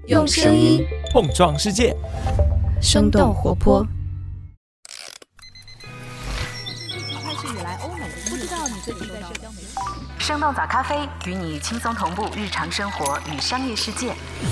用声音碰撞世界， 生动活泼。 开始以来，欧美不知道你最近在社交媒体。 生动早咖啡与你轻松同步日常生活与商业世界。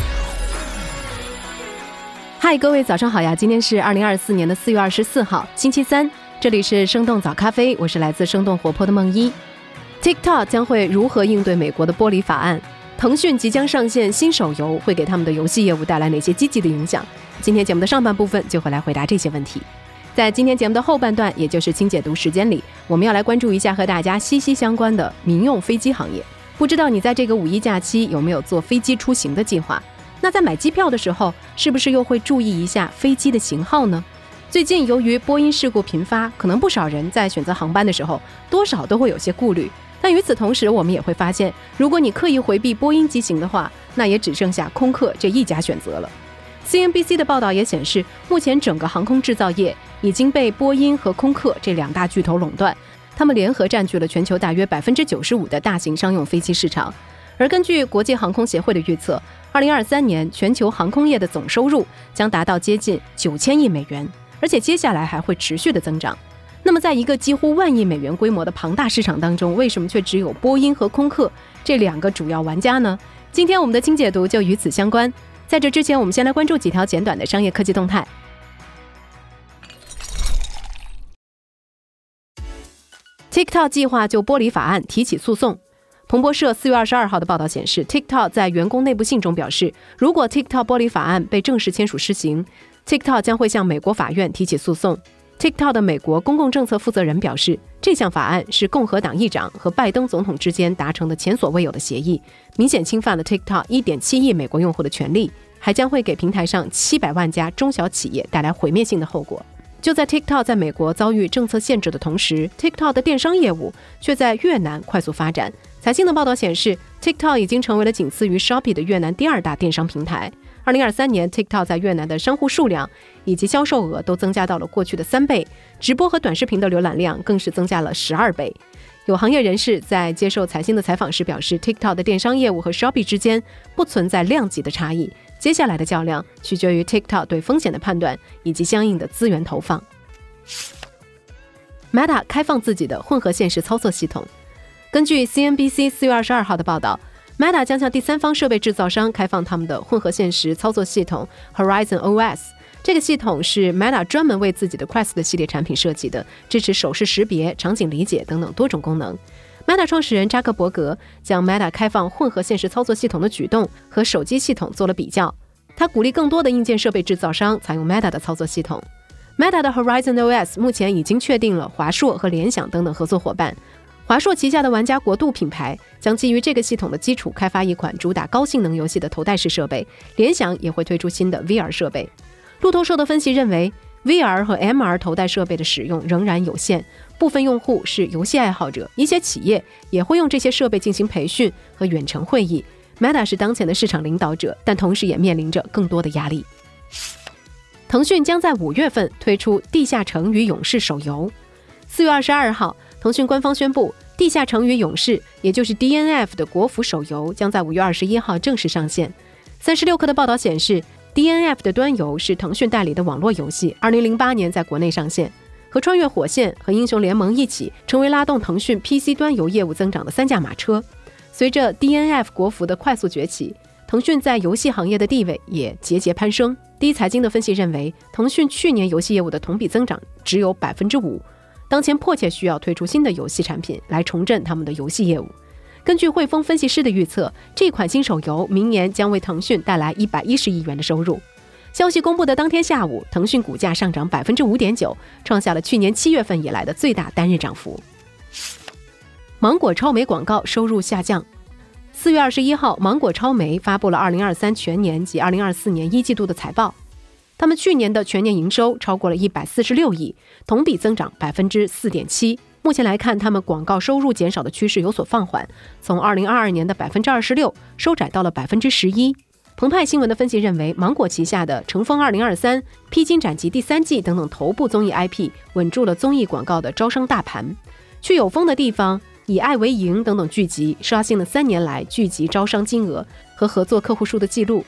嗨，各位早上好呀！今天是2024年4月24号，星期三，这里是生动早咖啡，我是来自生动活泼的梦一。TikTok 将会如何应对美国的剥离法案？腾讯即将上线新手游，会给他们的游戏业务带来哪些积极的影响？今天节目的上半部分就会来回答这些问题。在今天节目的后半段，也就是轻解读时间里，我们要来关注一下和大家息息相关的民用飞机行业。不知道你在这个五一假期有没有坐飞机出行的计划？那在买机票的时候，是不是又会注意一下飞机的型号呢？最近由于波音事故频发，可能不少人在选择航班的时候，多少都会有些顾虑。但与此同时，我们也会发现，如果你刻意回避波音机型的话，那也只剩下空客这一家选择了。CNBC 的报道也显示，目前整个航空制造业已经被波音和空客这两大巨头垄断，他们联合占据了全球大约 95% 的大型商用飞机市场。而根据国际航空协会的预测，2023年全球航空业的总收入将达到接近9000亿美元，而且接下来还会持续的增长。那么在一个几乎1万亿美元规模的庞大市场当中，为什么却只有波音和空客这两个主要玩家呢？今天我们的轻解读就与此相关。在这之前，我们先来关注几条简短的商业科技动态。TikTok 计划就剥离法案提起诉讼。彭博社4月22号的报道显示， TikTok 在员工内部信中表示，如果 TikTok 剥离法案被正式签署施行， TikTok 将会向美国法院提起诉讼。TikTok 的美国公共政策负责人表示，这项法案是共和党议长和拜登总统之间达成的前所未有的协议，明显侵犯了 TikTok 1.7亿美国用户的权利，还将会给平台上700万家中小企业带来毁灭性的后果。就在 TikTok 在美国遭遇政策限制的同时， TikTok 的电商业务却在越南快速发展。财新的报道显示， TikTok 已经成为了仅次于 Shopee 的越南第2大电商平台。2023年 TikTok 在越南的商户数量以及销售额都增加到了过去的3倍，直播和短视频的浏览量更是增加了12倍。有行业人士在接受财新的采访时表示， TikTok 的电商业务和 Shopee 之间不存在量级的差异，接下来的较量取决于 TikTok 对风险的判断以及相应的资源投放。Meta 开放自己的混合现实操作系统。根据 CNBC 4月22号的报道， Meta 将向第三方设备制造商开放他们的混合现实操作系统 Horizon OS。 这个系统是 Meta 专门为自己的 Quest 的系列产品设计的，支持手势识别、场景理解等等多种功能。Meta 创始人扎克伯格将 Meta 开放混合现实操作系统的举动和手机系统做了比较，他鼓励更多的硬件设备制造商采用 Meta 的操作系统。 Meta 的 Horizon OS 目前已经确定了华硕和联想等等合作伙伴，华硕旗下的玩家国度品牌将基于这个系统的基础开发一款主打高性能游戏的头戴式设备，联想也会推出新的 VR 设备。路透社的分析认为， VR 和 MR 头戴设备的使用仍然有限，部分用户是游戏爱好者，一些企业也会用这些设备进行培训和远程会议。 Meta 是当前的市场领导者，但同时也面临着更多的压力。腾讯将在5月份推出《地下城与勇士》手游。4月22号，腾讯官方宣布，《地下城与勇士》也就是 DNF 的国服手游将在5月21号正式上线。36氪的报道显示， DNF 的端游是腾讯代理的网络游戏，2008年在国内上线，和穿越火线和英雄联盟一起成为拉动腾讯 PC 端游业务增长的3驾马车。随着 DNF 国服的快速崛起，腾讯在游戏行业的地位也节节攀升。第一财经的分析认为，腾讯去年游戏业务的同比增长只有 5%， 当前迫切需要推出新的游戏产品来重振他们的游戏业务。根据汇丰分析师的预测，这款新手游明年将为腾讯带来110亿元的收入。消息公布的当天下午，腾讯股价上涨 5.9%， 创下了去年7月份以来的最大单日涨幅。芒果超媒广告收入下降。4月21号，芒果超媒发布了2023全年及2024年1季度的财报。他们去年的全年营收超过了146亿，同比增长 4.7%。目前来看，他们广告收入减少的趋势有所放缓，从2022年的 26% 收窄到了 11%。澎湃新闻的分析认为，芒果旗下的乘风2023、披荆斩棘第3季等等头部综艺 IP 稳住了综艺广告的招商大盘。去有风的地方、以爱为营等等剧集刷新了3年来剧集招商金额和合作客户数的记录。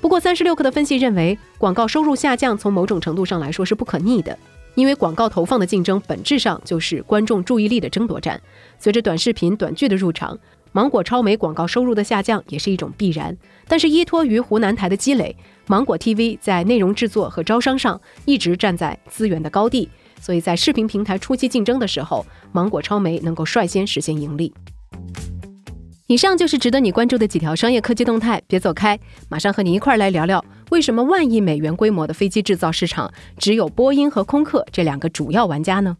不过36氪的分析认为，广告收入下降从某种程度上来说是不可逆的，因为广告投放的竞争本质上就是观众注意力的争夺战。随着短视频、短剧的入场，芒果超媒广告收入的下降也是一种必然。但是依托于湖南台的积累，芒果 TV 在内容制作和招商上一直站在资源的高地，所以在视频平台初期竞争的时候，芒果超媒能够率先实现盈利。以上就是值得你关注的几条商业科技动态，别走开，马上和你一块来聊聊为什么1万亿美元规模的飞机制造市场只有波音和空客这2个主要玩家呢？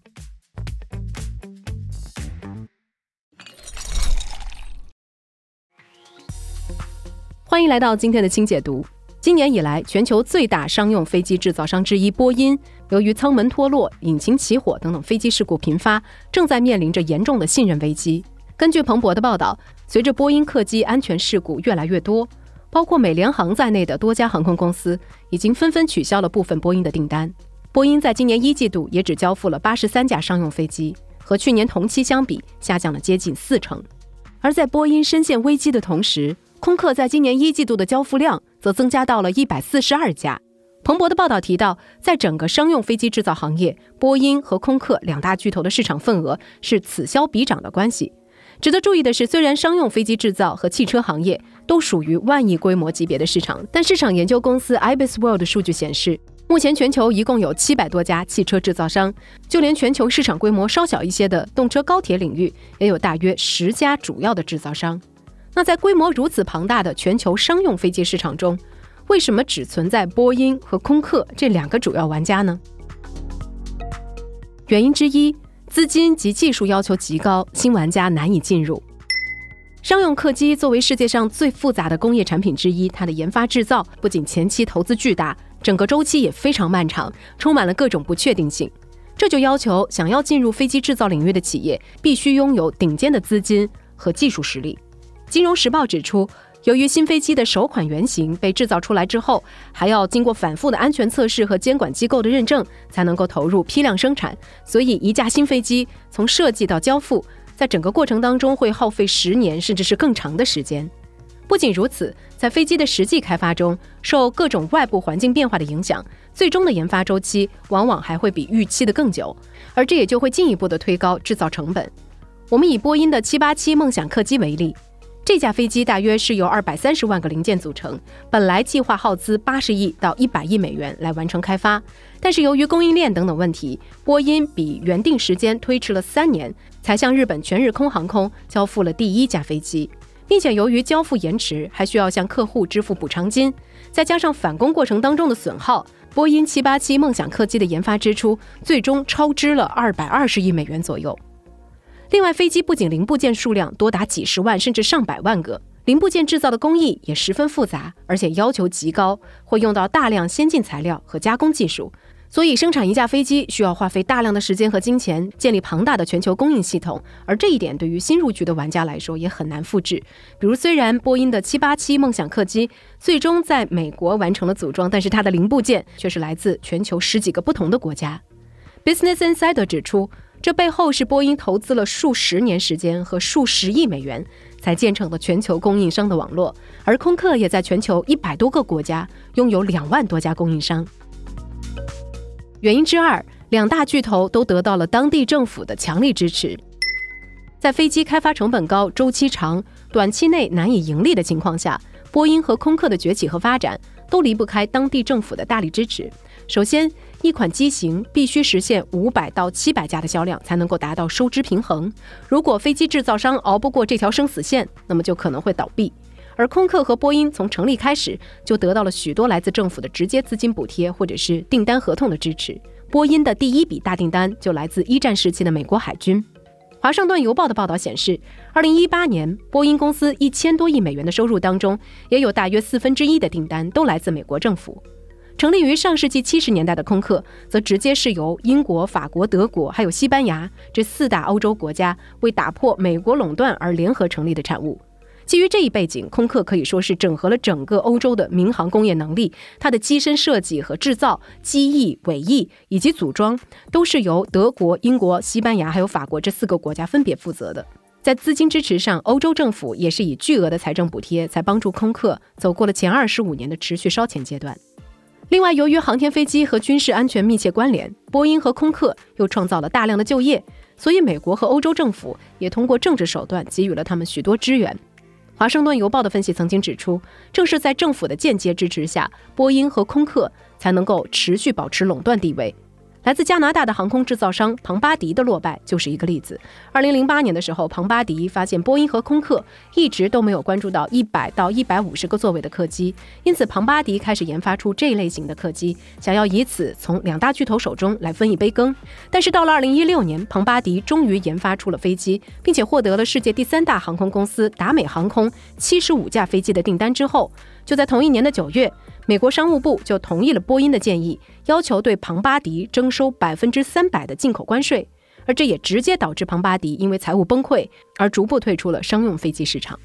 欢迎来到今天的轻解读。今年以来，全球最大商用飞机制造商之一波音，由于舱门脱落、引擎起火等等飞机事故频发，正在面临着严重的信任危机。根据彭博的报道，随着波音客机安全事故越来越多，包括美联航在内的多家航空公司已经纷纷取消了部分波音的订单。波音在今年1季度也只交付了83架商用飞机，和去年同期相比下降了接近40%。而在波音深陷危机的同时，空客在今年1季度的交付量则增加到了142架。彭博的报道提到，在整个商用飞机制造行业，波音和空客2大巨头的市场份额是此消彼长的关系。值得注意的是，虽然商用飞机制造和汽车行业都属于1万亿规模级别的市场，但市场研究公司 IBISWorld 的数据显示，目前全球一共有700多家汽车制造商，就连全球市场规模稍小一些的动车高铁领域，也有大约10家主要的制造商。那在规模如此庞大的全球商用飞机市场中，为什么只存在波音和空客这2个主要玩家呢？原因之一，资金及技术要求极高，新玩家难以进入。商用客机作为世界上最复杂的工业产品之一，它的研发制造不仅前期投资巨大，整个周期也非常漫长，充满了各种不确定性。这就要求想要进入飞机制造领域的企业必须拥有顶尖的资金和技术实力。金融时报指出，由于新飞机的首款原型被制造出来之后，还要经过反复的安全测试和监管机构的认证，才能够投入批量生产，所以一架新飞机从设计到交付，在整个过程当中会耗费10年甚至是更长的时间。不仅如此，在飞机的实际开发中，受各种外部环境变化的影响，最终的研发周期往往还会比预期的更久，而这也就会进一步的推高制造成本。我们以波音的787梦想客机为例，这架飞机大约是由230万个零件组成，本来计划耗资80亿到100亿美元来完成开发，但是由于供应链等等问题，波音比原定时间推迟了3年，才向日本全日空航空交付了第1架飞机，并且由于交付延迟，还需要向客户支付补偿金，再加上返工过程当中的损耗，波音787梦想客机的研发支出最终超支了220亿美元左右。另外，飞机不仅零部件数量多达几十万甚至上百万个，零部件制造的工艺也十分复杂，而且要求极高，会用到大量先进材料和加工技术，所以生产一架飞机需要花费大量的时间和金钱，建立庞大的全球供应系统，而这一点对于新入局的玩家来说也很难复制。比如虽然波音的787梦想客机最终在美国完成了组装，但是它的零部件却是来自全球10几个不同的国家。 Business Insider 指出，这背后是波音投资了数10年时间和数10亿美元才建成的全球供应商的网络，而空客也在全球100多个国家拥有2万多家供应商。原因之二，2大巨头都得到了当地政府的强力支持。在飞机开发成本高、周期长、短期内难以盈利的情况下，波音和空客的崛起和发展都离不开当地政府的大力支持。首先，一款机型必须实现500到700架的销量才能够达到收支平衡。如果飞机制造商熬不过这条生死线，那么就可能会倒闭。而空客和波音从成立开始就得到了许多来自政府的直接资金补贴或者是订单合同的支持。波音的第1笔大订单就来自1战时期的美国海军。华盛顿邮报的报道显示，2018年波音公司1000多亿美元的收入当中，也有大约1/4的订单都来自美国政府。成立于上世纪70年代的空客，则直接是由英国、法国、德国还有西班牙这4大欧洲国家为打破美国垄断而联合成立的产物。基于这一背景，空客可以说是整合了整个欧洲的民航工业能力，它的机身设计和制造、机翼、尾翼以及组装都是由德国、英国、西班牙还有法国这4个国家分别负责的。 在资金支持上，欧洲政府也是以巨额的财政补贴才帮助空客走过了前25年的持续烧钱阶段。另外，由于航天飞机和军事安全密切关联，波音和空客又创造了大量的就业，所以美国和欧洲政府也通过政治手段给予了他们许多支援。华盛顿邮报的分析曾经指出，正是在政府的间接支持下，波音和空客才能够持续保持垄断地位。来自加拿大的航空制造商庞巴迪的落败就是一个例子。2008年的时候，庞巴迪发现波音和空客一直都没有关注到100到150个座位的客机，因此庞巴迪开始研发出这类型的客机，想要以此从两大巨头手中来分一杯羹。但是到了2016年，庞巴迪终于研发出了飞机，并且获得了世界第3大航空公司达美航空75架飞机的订单之后，就在同一年的9月，美国商务部就同意了波音的建议，要求对庞巴迪征收300%的进口关税，而这也直接导致庞巴迪因为财务崩溃而逐步退出了商用飞机市场。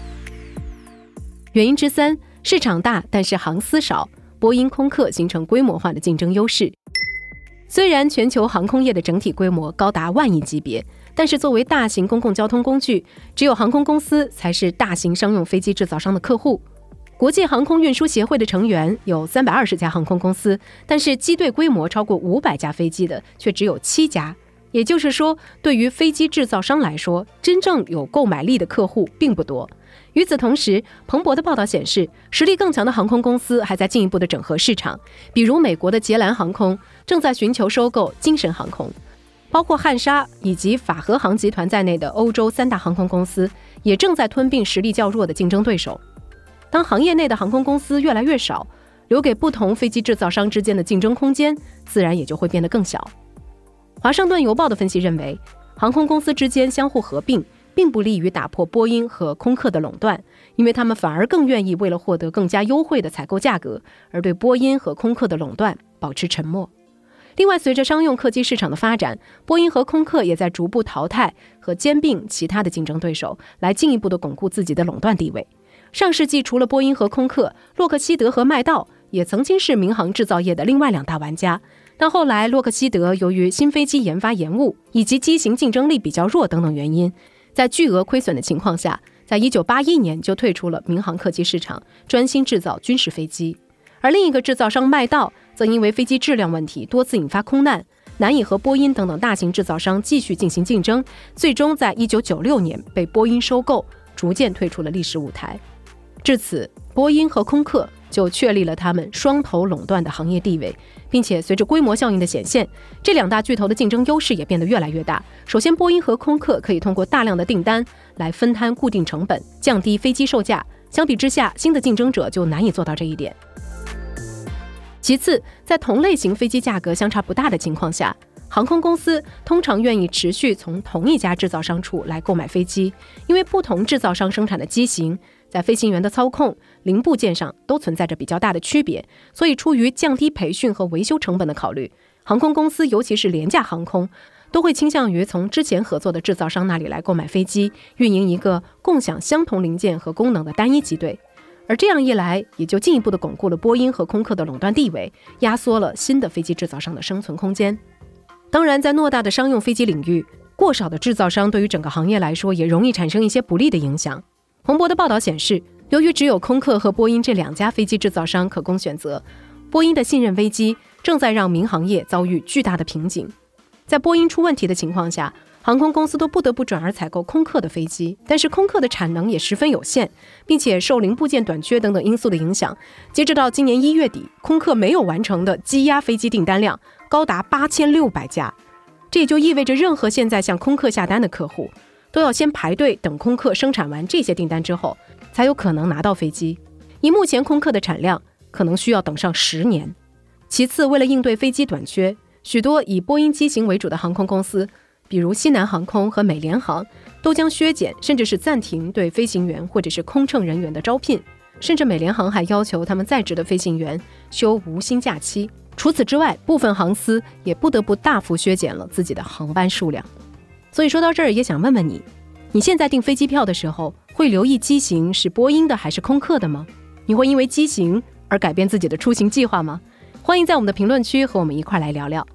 原因之3，市场大但是航司少，波音空客形成规模化的竞争优势。虽然全球航空业的整体规模高达万亿级别，但是作为大型公共交通工具，只有航空公司才是大型商用飞机制造商的客户。国际航空运输协会的成员有320家航空公司，但是机队规模超过500架飞机的却只有7家。也就是说，对于飞机制造商来说，真正有购买力的客户并不多。与此同时，彭博的报道显示，实力更强的航空公司还在进一步的整合市场，比如美国的捷兰航空正在寻求收购精神航空，包括汉莎以及法和航集团在内的欧洲3大航空公司也正在吞并实力较弱的竞争对手。当行业内的航空公司越来越少，留给不同飞机制造商之间的竞争空间自然也就会变得更小。华盛顿邮报的分析认为，航空公司之间相互合并并不利于打破波音和空客的垄断，因为他们反而更愿意为了获得更加优惠的采购价格，而对波音和空客的垄断保持沉默。另外，随着商用客机市场的发展，波音和空客也在逐步淘汰和兼并其他的竞争对手，来进一步的巩固自己的垄断地位。上世纪除了波音和空客，洛克希德和麦道也曾经是民航制造业的另外2大玩家，但后来洛克希德由于新飞机研发延误以及机型竞争力比较弱等等原因，在巨额亏损的情况下，在1981年就退出了民航客机市场，专心制造军事飞机。而另一个制造商麦道则因为飞机质量问题多次引发空难，难以和波音等等大型制造商继续进行竞争，最终在1996年被波音收购，逐渐退出了历史舞台。至此，波音和空客就确立了他们双头垄断的行业地位，并且随着规模效应的显现，这2大巨头的竞争优势也变得越来越大。首先，波音和空客可以通过大量的订单来分摊固定成本，降低飞机售价，相比之下，新的竞争者就难以做到这一点。其次，在同类型飞机价格相差不大的情况下，航空公司通常愿意持续从同一家制造商处来购买飞机，因为不同制造商生产的机型在飞行员的操控、零部件上都存在着比较大的区别，所以出于降低培训和维修成本的考虑，航空公司尤其是廉价航空都会倾向于从之前合作的制造商那里来购买飞机，运营一个共享相同零件和功能的单一机队。而这样一来，也就进一步的巩固了波音和空客的垄断地位，压缩了新的飞机制造商的生存空间。当然，在偌大的商用飞机领域，过少的制造商对于整个行业来说也容易产生一些不利的影响。彭博的报道显示，由于只有空客和波音这2家飞机制造商可供选择，波音的信任危机正在让民航业遭遇巨大的瓶颈。在波音出问题的情况下，航空公司都不得不转而采购空客的飞机，但是空客的产能也十分有限，并且受零部件短缺等等因素的影响，截止到今年1月底，空客没有完成的积压飞机订单量高达8600架。这也就意味着任何现在向空客下单的客户都要先排队等空客生产完这些订单之后，才有可能拿到飞机。以目前空客的产量，可能需要等上10年。其次，为了应对飞机短缺，许多以波音机型为主的航空公司，比如西南航空和美联航，都将削减甚至是暂停对飞行员或者是空乘人员的招聘，甚至美联航还要求他们在职的飞行员休无薪假期。除此之外，部分航司也不得不大幅削减了自己的航班数量。所以说到这儿，也想问问你，你现在订飞机票的时候，会留意机型是波音的还是空客的吗？你会因为机型而改变自己的出行计划吗？欢迎在我们的评论区和我们一块来聊聊。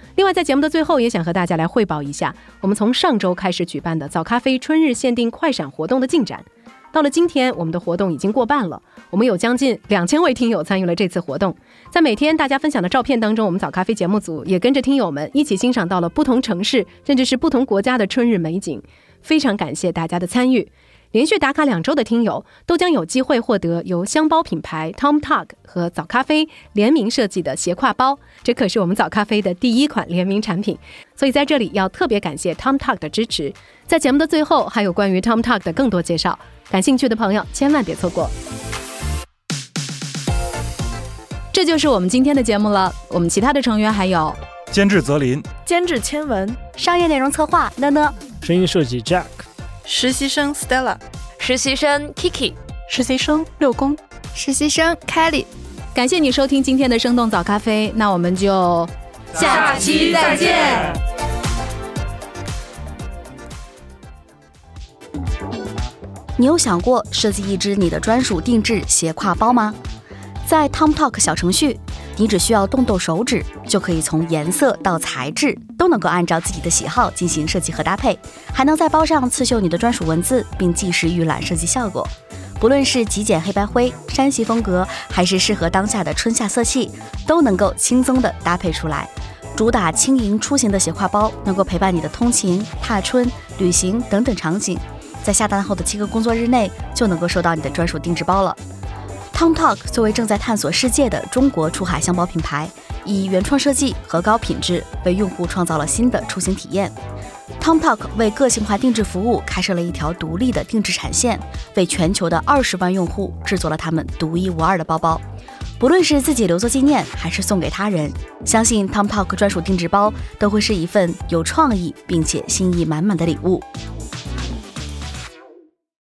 另外在节目的最后也想和大家来汇报一下我们从上周开始举办的早咖啡春日限定快闪活动的进展。到了今天，我们的活动已经过半了，我们有将近2000位听友参与了这次活动。在每天大家分享的照片当中，我们早咖啡节目组也跟着听友们一起欣赏到了不同城市甚至是不同国家的春日美景，非常感谢大家的参与。连续打卡2周的听友都将有机会获得由香包品牌 TomTok 和早咖啡联名设计的斜挎包，这可是我们早咖啡的第1款联名产品，所以在这里要特别感谢 TomTok 的支持。在节目的最后还有关于 TomTok 的更多介绍，感兴趣的朋友千万别错过。 这就是我们今天的节目了，我们其他的成员还有监制泽林， 监制千文， 商业内容策划呢呢， 声音设计 Jack， 实习生 Stella， 实习生 Kiki， 实习生六公， 实习生 Kelly。 感谢你收听今天的生动早咖啡，那我们就下期再见。 你有想过设计一支你的专属定制斜挎包吗？在 TomTok 小程序，你只需要动动手指，就可以从颜色到材质都能够按照自己的喜好进行设计和搭配，还能在包上刺绣你的专属文字，并即时预览设计效果。不论是极简黑白灰、山系风格，还是适合当下的春夏色系，都能够轻松地搭配出来。主打轻盈出行的斜挎包，能够陪伴你的通勤、踏春、旅行等等场景，在下单后的7个工作日内就能够收到你的专属定制包了。TomTok 作为正在探索世界的中国出海箱包品牌，以原创设计和高品质为用户创造了新的出行体验。TomTok 为个性化定制服务开设了一条独立的定制产线，为全球的20万用户制作了他们独一无二的包包。不论是自己留作纪念，还是送给他人，相信 TomTok 专属定制包都会是一份有创意并且心意满满的礼物。